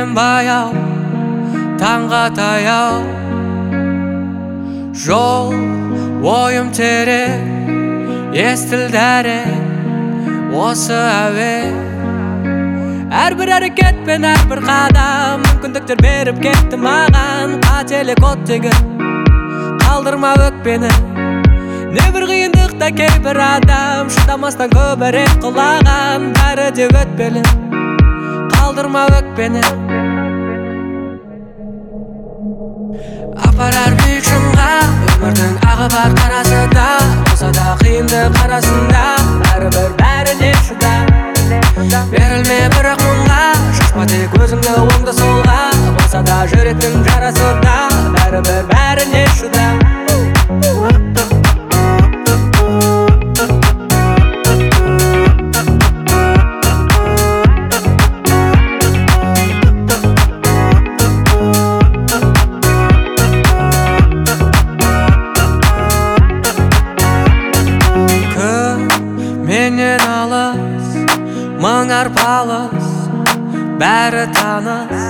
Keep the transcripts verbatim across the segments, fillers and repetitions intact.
Келем баяу, таңға таяу, жол ойым терең, естілді әрең осы әуен. Әрбір әрекет пен әрбір қадам мүмкіндіктер беріп кетті маған. Қателік оттегін қалдырма өкпені. Небір қиындықта кейбір адам шыдамастан көбірек құлаған. Бәрі де өтпелі, қалдырма өкпені. Апарар биік шыңға өмірдің ағы бар қарасы да. Болса да қиындық арасында бәрібір бәріне шыда. Берілме бірақ мұңға, шашпа тек өзіңді оңды солға. Болса да жүректің жарасы да бәрібір бәріне шыда. Менен алыс, мың арпалыс, бәрі таныс.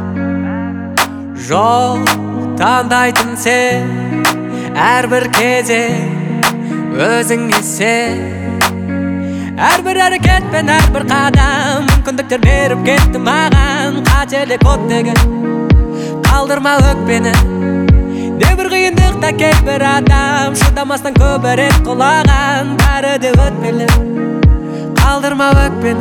Жол таңдайтын сен, әрбір кезең өзіңе сен. Әрбір әрекет пен әрбір қадам мүмкіндіктер беріп кетті маған. Қателік оттегін қалдырма өкпені. Небір қиындықта кейбір адам шыдамастан көбірек құлаған. Бәрі де өтпелі, қалдырма өкпені.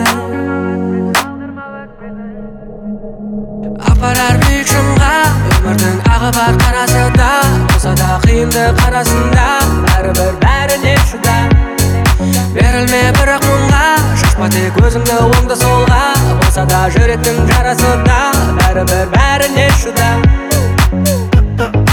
Апарар биік шыңға өмірдің ағы бар қарасы да. Болса да қиындық арасында бәрібір бәріне шыда. Берілме бірақ мұңға, шашпа тек өзіңді оңды солға. Болса да жүректің жарасы да бәрібір бәріне шыда.